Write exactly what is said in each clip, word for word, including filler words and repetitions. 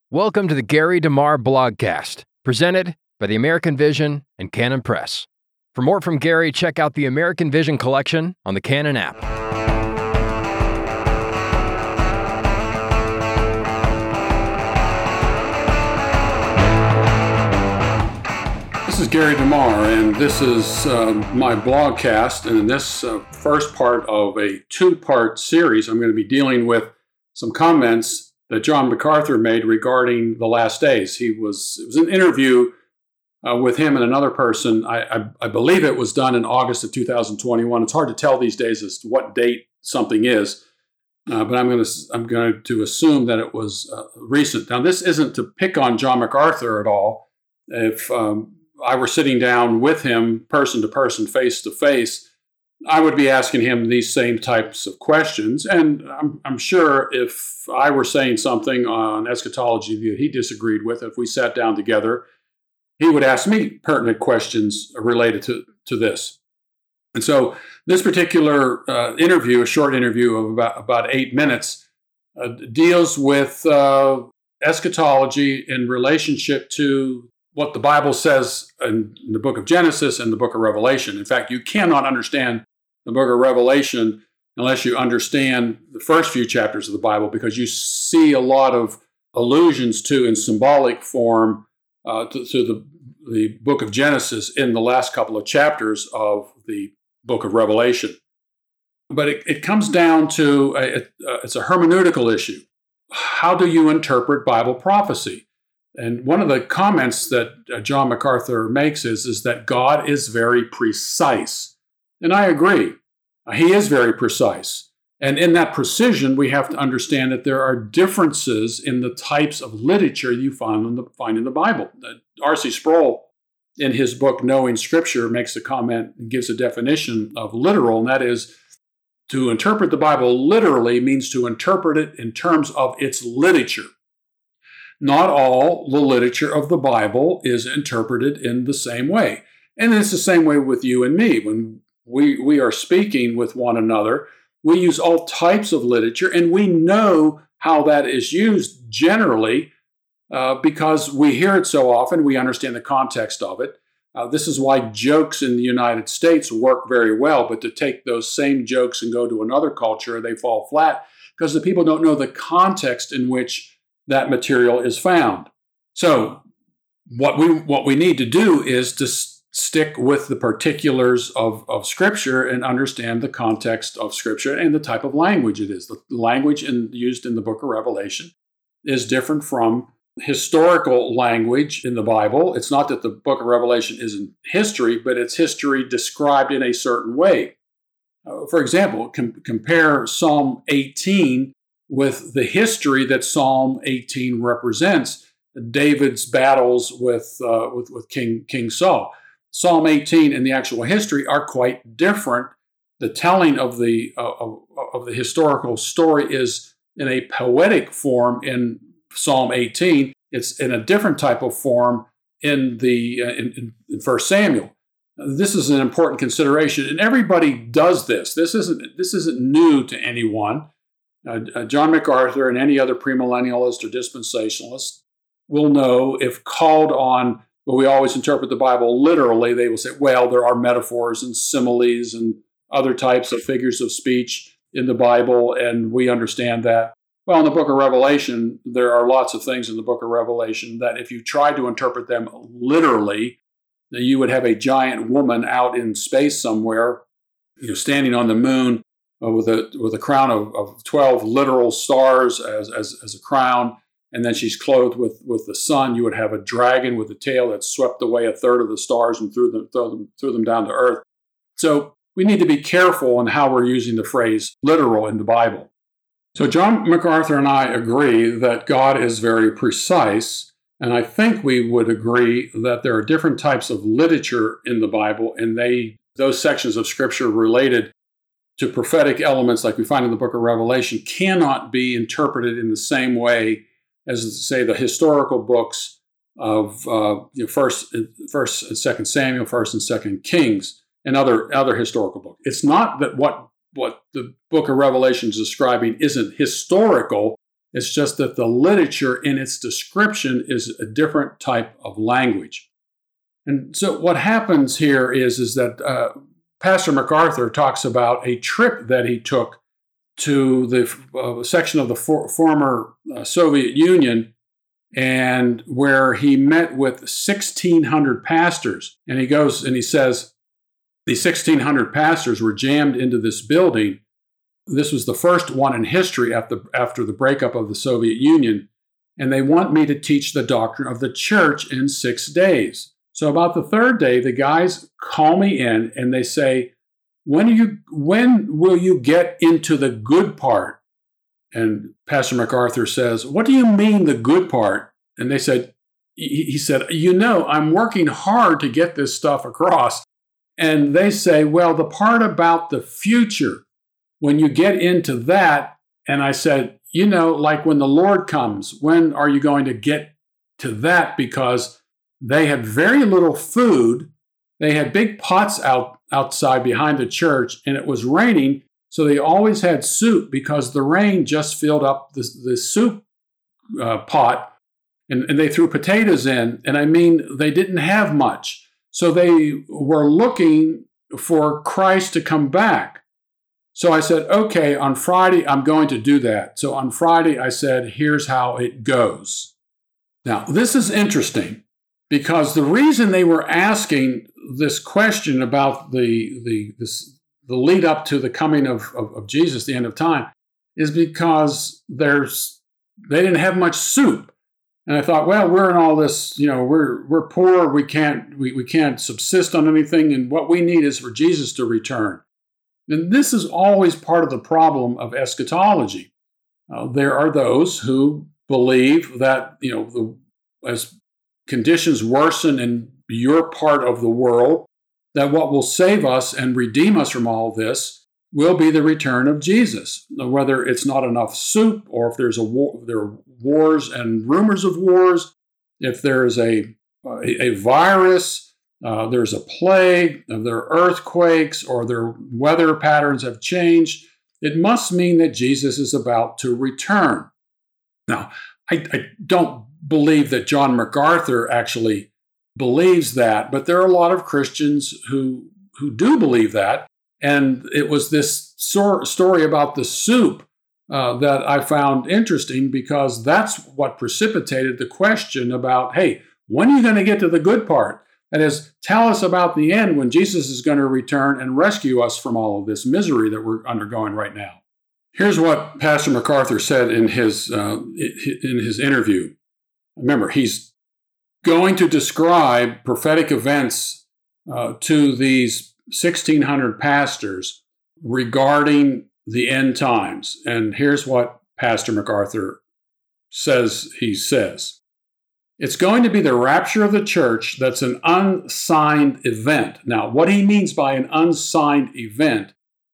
Welcome to the Gary DeMar Blogcast, presented by the American Vision and Canon Press. For more from Gary, check out the American Vision collection on the Canon app. This is Gary DeMar, and this is uh, my blogcast. And in this uh, first part of a two-part series, I'm going to be dealing with some comments that John MacArthur made regarding the last days. He was it was an interview uh, with him and another person. I, I, I believe it was done in August of two thousand twenty-one. It's hard to tell these days as to what date something is, uh, but I'm going to I'm going to assume that it was uh, recent. Now, this isn't to pick on John MacArthur at all. If um, I were sitting down with him, person to person, face to face, I would be asking him these same types of questions. And I'm, I'm sure if I were saying something on eschatology that he disagreed with, if we sat down together, he would ask me pertinent questions related to, to this. And so this particular uh, interview, a short interview of about, about eight minutes, uh, deals with uh, eschatology in relationship to what the Bible says in the book of Genesis and the book of Revelation. In fact, you cannot understand the book of Revelation unless you understand the first few chapters of the Bible, because you see a lot of allusions to in symbolic form uh, to, to the, the book of Genesis in the last couple of chapters of the book of Revelation. But it, it comes down to, a, it, uh, it's a hermeneutical issue. How do you interpret Bible prophecy? And one of the comments that uh, John MacArthur makes is, is that God is very precise. And I agree. Uh, he is very precise. And in that precision, we have to understand that there are differences in the types of literature you find in the, find in the Bible. Uh, R C Sproul, in his book, Knowing Scripture, makes a comment and gives a definition of literal, and that is, to interpret the Bible literally means to interpret it in terms of its literature. Not all the literature of the Bible is interpreted in the same way. And it's the same way with you and me. When we, we are speaking with one another, we use all types of literature, and we know how that is used generally uh, because we hear it so often, we understand the context of it. Uh, this is why jokes in the United States work very well, but to take those same jokes and go to another culture, they fall flat because the people don't know the context in which that material is found. So what we what we need to do is to s- stick with the particulars of, of Scripture and understand the context of Scripture and the type of language it is. The language in, used in the book of Revelation is different from historical language in the Bible. It's not that the book of Revelation isn't history, but it's history described in a certain way. Uh, for example, com- compare Psalm eighteen with the history that Psalm eighteen represents, David's battles with uh, with, with King King Saul. Psalm eighteen and the actual history are quite different. The telling of the uh, of, of the historical story is in a poetic form in Psalm eighteen. It's in a different type of form in the uh, in, in First Samuel. This is an important consideration, and everybody does this. This isn't this isn't new to anyone. Uh, uh, John MacArthur and any other premillennialist or dispensationalist will know, if called on, well, we always interpret the Bible literally, they will say, well, there are metaphors and similes and other types of figures of speech in the Bible, and we understand that. Well, in the book of Revelation, there are lots of things in the book of Revelation that if you tried to interpret them literally, then you would have a giant woman out in space somewhere, you know, standing on the moon, Uh, with a with a crown of, of twelve literal stars as, as as a crown, and then she's clothed with, with the sun. You would have a dragon with a tail that swept away a third of the stars and threw them, threw them, threw them down to earth. So we need to be careful in how we're using the phrase literal in the Bible. So John MacArthur and I agree that God is very precise, and I think we would agree that there are different types of literature in the Bible, and they those sections of Scripture related to prophetic elements like we find in the book of Revelation cannot be interpreted in the same way as, say, the historical books of uh, you know, First, First and Second Samuel, First and Second Kings, and other other historical books. It's not that what what the book of Revelation is describing isn't historical. It's just that the literature in its description is a different type of language. And so what happens here is, is that uh, Pastor MacArthur talks about a trip that he took to the uh, section of the for- former uh, Soviet Union, and where he met with sixteen hundred pastors. And he goes and he says, these sixteen hundred pastors were jammed into this building. This was the first one in history after, after the breakup of the Soviet Union. And they want me to teach the doctrine of the church in six days. So about the third day, the guys call me in and they say, when, are you, when will you get into the good part? And Pastor MacArthur says, what do you mean the good part? And they said, he said, you know, I'm working hard to get this stuff across. And they say, well, the part about the future, when you get into that, and I said, you know, like when the Lord comes, when are you going to get to that? Because they had very little food. They had big pots out outside behind the church, and it was raining. So they always had soup because the rain just filled up the, the soup uh, pot, and, and they threw potatoes in. And I mean, they didn't have much. So they were looking for Christ to come back. So I said, okay, on Friday, I'm going to do that. So on Friday, I said, here's how it goes. Now, this is interesting because the reason they were asking this question about the, the, this, the lead up to the coming of, of, of Jesus, the end of time, is because there's they didn't have much soup. And I thought, well, we're in all this, you know, we're we're poor, we can't we, we can't subsist on anything, and what we need is for Jesus to return. And this is always part of the problem of eschatology. Uh, there are those who believe that, you know, the, as conditions worsen in your part of the world, that what will save us and redeem us from all this will be the return of Jesus. Whether it's not enough soup, or if there's a war, there are wars and rumors of wars, if there is a a, a virus, uh, there's a plague, if there are earthquakes, or their weather patterns have changed, it must mean that Jesus is about to return. Now, I, I don't believe that John MacArthur actually believes that, but there are a lot of Christians who who do believe that. And it was this sor- story about the soup uh, that I found interesting, because that's what precipitated the question about, hey, when are you going to get to the good part? That is, tell us about the end when Jesus is going to return and rescue us from all of this misery that we're undergoing right now. Here's what Pastor MacArthur said in his uh, in his interview. Remember, he's going to describe prophetic events uh, to these sixteen hundred pastors regarding the end times. And here's what Pastor MacArthur says he says. It's going to be the rapture of the church that's an unsigned event. Now, what he means by an unsigned event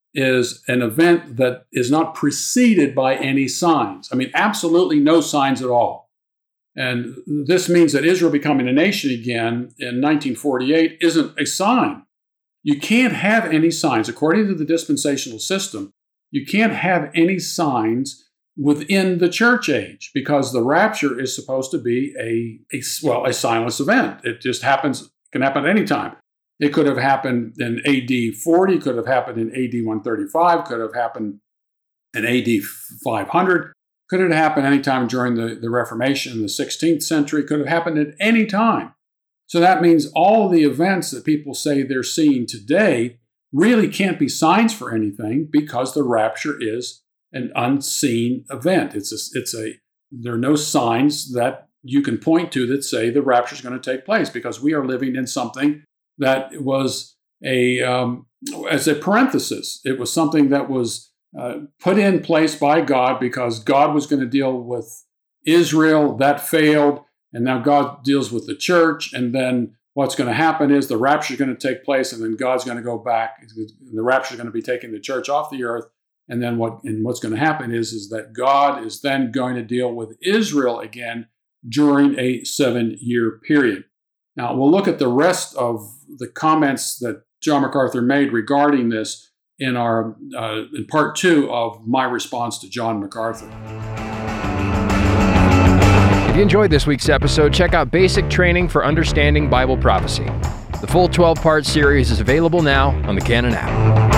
is an event that is not preceded by any signs. I mean, absolutely no signs at all. And this means that Israel becoming a nation again in nineteen forty-eight isn't a sign. You can't have any signs. According to the dispensational system, you can't have any signs within the church age, because the rapture is supposed to be a, a well, a signless event. It just happens, can happen at any time. It could have happened in A D forty, could have happened in A D one thirty-five, could have happened in A D five hundred, could have happened anytime during the, the Reformation in the sixteenth century, could have happened at any time. So that means all the events that people say they're seeing today really can't be signs for anything, because the rapture is an unseen event. It's a, it's a, there are no signs that you can point to that say the rapture is going to take place, because we are living in something that was a, um, as a parenthesis. It was something that was uh, put in place by God because God was going to deal with Israel. That failed. And now God deals with the church. And then what's going to happen is the rapture is going to take place, and then God's going to go back. The rapture is going to be taking the church off the earth. And then what and what's going to happen is, is that God is then going to deal with Israel again during a seven-year period. Now, we'll look at the rest of the comments that John MacArthur made regarding this in our uh, in part two of my response to John MacArthur. If you enjoyed this week's episode, check out Basic Training for Understanding Bible Prophecy. The full twelve-part series is available now on the Canon app.